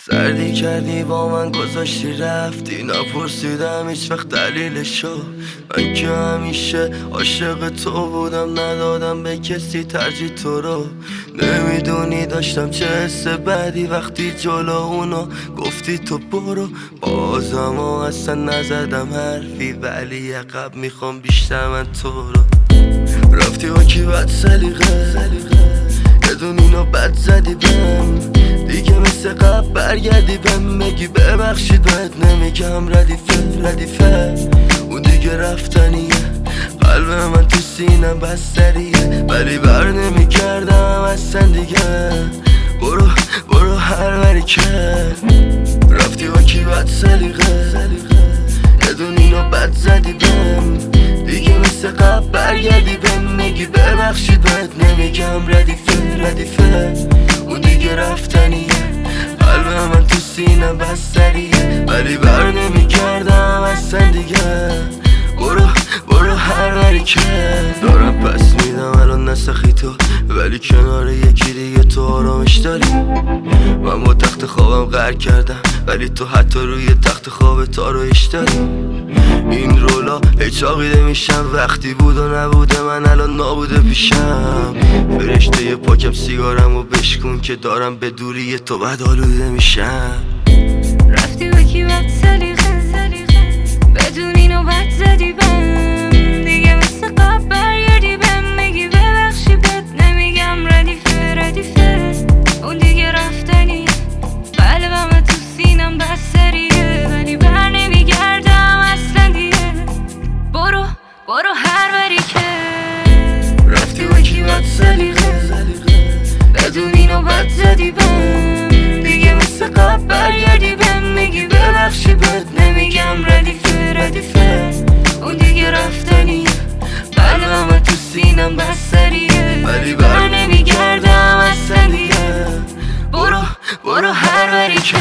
سردی کردی با من گذاشتی رفتی، نپرسیدم هیچ وقت دلیلشو. من که همیشه عاشق تو بودم، ندادم به کسی ترجیح تو رو. نمیدونی داشتم چه حس بدی وقتی جلو اونا گفتی تو برو. بازم اصلا نزدم حرفی، ولی عقب میخوام بیشتر من تو رو. رفتی با کی بد سلیقه، یه دون اینو بد زدی بهم، دیگه مثل قبل برگردی بهم میگی ببخشید بهت نمیگم ردیفه. اون دیگه رفتنیه، قلب من تو سینم بستریه، ولی بر نمیگردم اصلا دیگه. برو هر وری که رفتی با کی بد سلیقه، یه دون اینو بد زدی بهم، دیگه مثل قبل برگردی بهم میگی ببخشید بهت نمیگم ردیفه. اون دیگه رفتنیه، قلب من تو سینم بستریه، ولی بر نمیگردم اصلا دیگه. برو هر وری که دارم پس میدم الان نسخی تو، ولی کنار یکی دیگه تو آرامش داری. من با تخت خوابم غر کردم، ولی تو حتی روی تخت خواب آرایش داری. این رولا هیچ عاقیده میشم، وقتی بود و نبوده من الان نابوده پیشم. فرشته پاکم سیگارمو بشکن که دارم به دوری تو بد آلوده میشم. رفتی با کی بد سلیقه، بدون اینو بد زدی بهم، دیگه مثل قبل برگردی بهم میگی ببخشی بهت نمیگم ردیفه. اون دیگه رفتنی، قلبم تو سینم بستریه، ولی بر نمیگردم اصلا دیگه. برو هر وری که رفتی با کی بد سلیقه، بدون اینو بد زدی بهم، دیگه مثل قبل برگردی بهم میگی ببخشی بهت نمیگم ردیفه. اون دیگه رفتنیه، قلبم تو سینم بستریه، ولی بر نمیگردم اصلا دیگه. برو هر وری که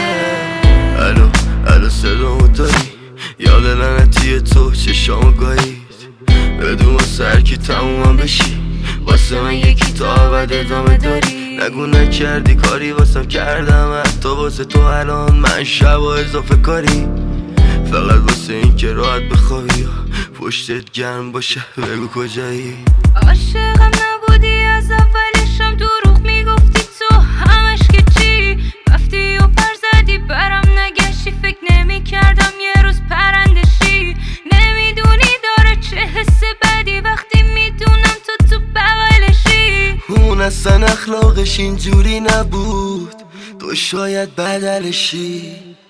الو صدامو داری، یاد لعنتی تو چشامو گایید، بدون واسه هرکی تمومم بشی، واسه من یکی تا ابد ادامه داری. نگو نکردی کاری واسم کردم، حتی واسه تو الان من شب و اضافه کاری. فقط واسه این که راحت بخوابی یا پشتت گرم باشه بگو کجایی. عاشقم نبودی از اولشم، دروغ میگفتی تو همش که چی، رفتی و پر زدی برم نگشتی، فکر نمیکردم یه روز پرندشی. نمیدونی داره چه حس بدی وقتی میدونم تو بغلشی. اون اصلا اخلاقش اینجوری نبود، تو شاید بدلشی.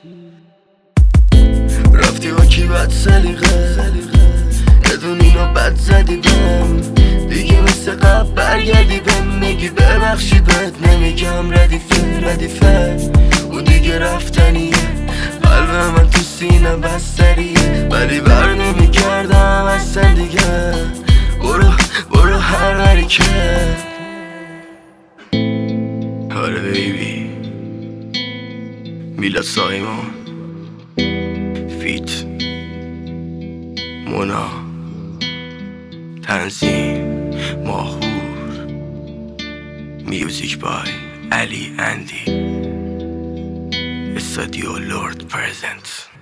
رفتی با کی بد سلیقه، یه دون اینو بد زدی بهم، دیگه مثل قبل برگردی بهم میگی ببخشید بهت نمیگم ردیفه. اون دیگه رفتنیه، قلب من تو سینم بستریه، ولی بر نمیگردم اصلا دیگه. برو هر وری که آره بیبی. میلاد سایمون فیت مونا، تنظیم ماهور، میوزیک بای علی اندی، استودیو لورد پرزنت.